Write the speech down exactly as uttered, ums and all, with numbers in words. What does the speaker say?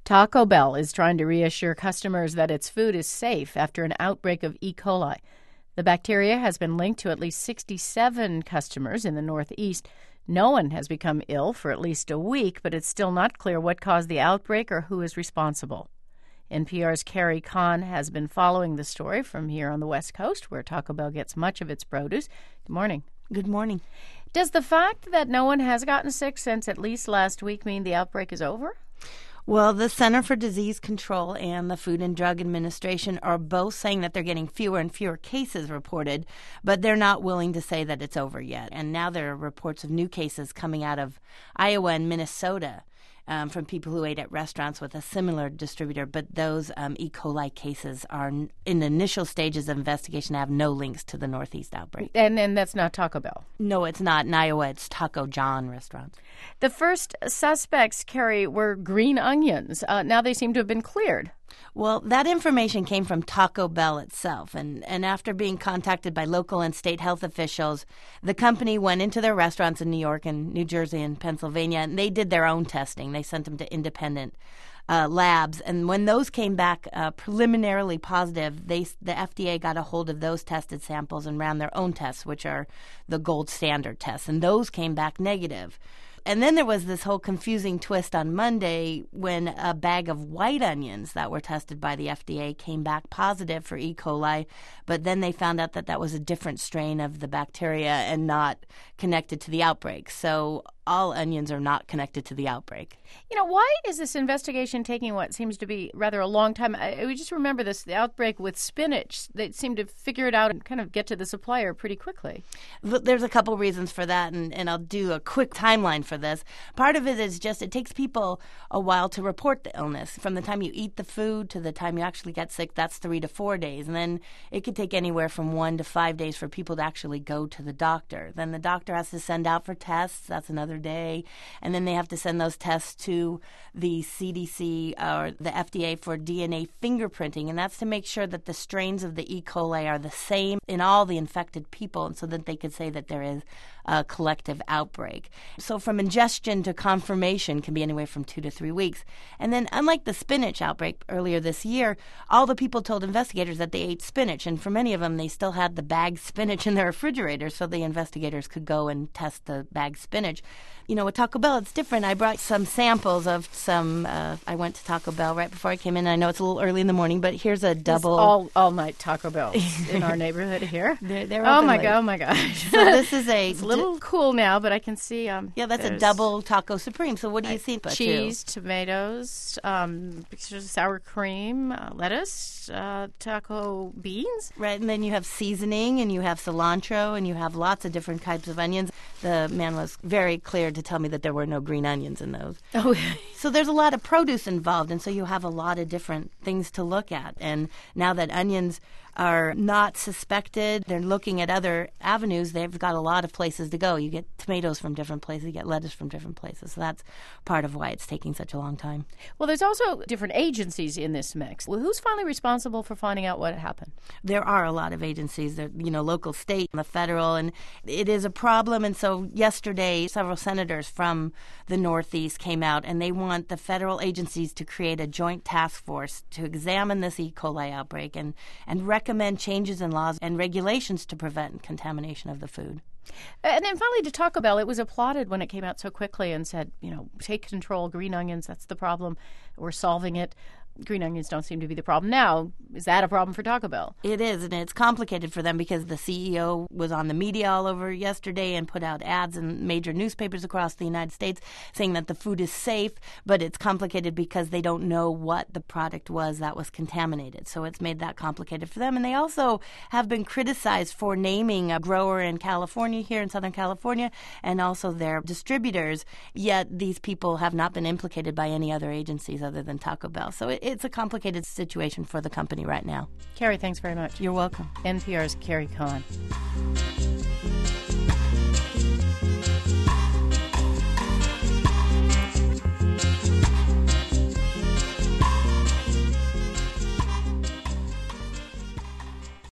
Taco Bell is trying to reassure customers that its food is safe after an outbreak of E. coli. The bacteria has been linked to at least sixty-seven customers in the Northeast. No one has become ill for at least a week, but it's still not clear what caused the outbreak or who is responsible. N P R's Carrie Kahn has been following the story from here on the West Coast, where Taco Bell gets much of its produce. Good morning. Good morning. Does the fact that no one has gotten sick since at least last week mean the outbreak is over? Well, the Center for Disease Control and the Food and Drug Administration are both saying that they're getting fewer and fewer cases reported, but they're not willing to say that it's over yet. And now there are reports of new cases coming out of Iowa and Minnesota um, from people who ate at restaurants with a similar distributor, but those um, E. coli cases are n- in the initial stages of investigation, have no links to the Northeast outbreak. And and that's not Taco Bell? No, it's not. In Iowa, it's Taco John restaurants. The first suspects, Carrie, were green onions. Uh, now they seem to have been cleared. Well, that information came from Taco Bell itself, and, and after being contacted by local and state health officials, the company went into their restaurants in New York and New Jersey and Pennsylvania, and they did their own testing. They sent them to independent uh, labs, and when those came back uh, preliminarily positive, they the F D A got a hold of those tested samples and ran their own tests, which are the gold standard tests, and those came back negative. And then there was this whole confusing twist on Monday when a bag of white onions that were tested by the F D A came back positive for E. coli, but then they found out that that was a different strain of the bacteria and not connected to the outbreak. So all onions are not connected to the outbreak. You know, why is this investigation taking what seems to be rather a long time? I, we just remember this, the outbreak with spinach. They seem to figure it out and kind of get to the supplier pretty quickly. There's a couple reasons for that, and, and I'll do a quick timeline for this. Part of it is just it takes people a while to report the illness. From the time you eat the food to the time you actually get sick, that's three to four days. And then it could take anywhere from one to five days for people to actually go to the doctor. Then the doctor has to send out for tests. That's another day. And then they have to send those tests to the C D C or the F D A for D N A fingerprinting. And that's to make sure that the strains of the E. coli are the same in all the infected people, and so that they could say that there is a collective outbreak. So from ingestion to confirmation can be anywhere from two to three weeks. And then unlike the spinach outbreak earlier this year, all the people told investigators that they ate spinach. And for many of them, they still had the bagged spinach in their refrigerator, so the investigators could go and test the bagged spinach. You know, with Taco Bell, it's different. I brought some samples of some, uh, I went to Taco Bell right before I came in. I know it's a little early in the morning, but here's a double. It's all, all night Taco Bells in our neighborhood here. They're, they're oh, my late. God, oh, my gosh. So this is a... It's a little cool now, but I can see... Um, yeah, that's a double Taco Supreme. So what do you think? Cheese, tomatoes, um, sour cream, uh, lettuce, uh, taco beans. Right, and then you have seasoning, and you have cilantro, and you have lots of different types of onions. The man was very clear to tell me that there were no green onions in those. Oh, so there's a lot of produce involved, and so you have a lot of different things to look at. And now that onions are not suspected, they're looking at other avenues. They've got a lot of places to go. You get tomatoes from different places, you get lettuce from different places. So that's part of why it's taking such a long time. Well, there's also different agencies in this mix. Well, who's finally responsible for finding out what happened? There are a lot of agencies, that, you know, local, state, and the federal, and it is a problem. And so yesterday, several senators from the Northeast came out, and they want the federal agencies to create a joint task force to examine this E. coli outbreak and, and recommend changes in laws and regulations to prevent contamination of the food. And then finally, to Taco Bell, it was applauded when it came out so quickly and said, you know, take control, green onions, that's the problem. We're solving it. Green onions don't seem to be the problem now. Is that a problem for Taco Bell? It is, and it's complicated for them because the C E O was on the media all over yesterday and put out ads in major newspapers across the United States saying that the food is safe, but it's complicated because they don't know what the product was that was contaminated. So it's made that complicated for them. And they also have been criticized for naming a grower in California, here in Southern California, and also their distributors, yet these people have not been implicated by any other agencies other than Taco Bell. So it, it's a complicated situation for the company right now. Carrie, thanks very much. You're welcome. N P R's Carrie Kahn.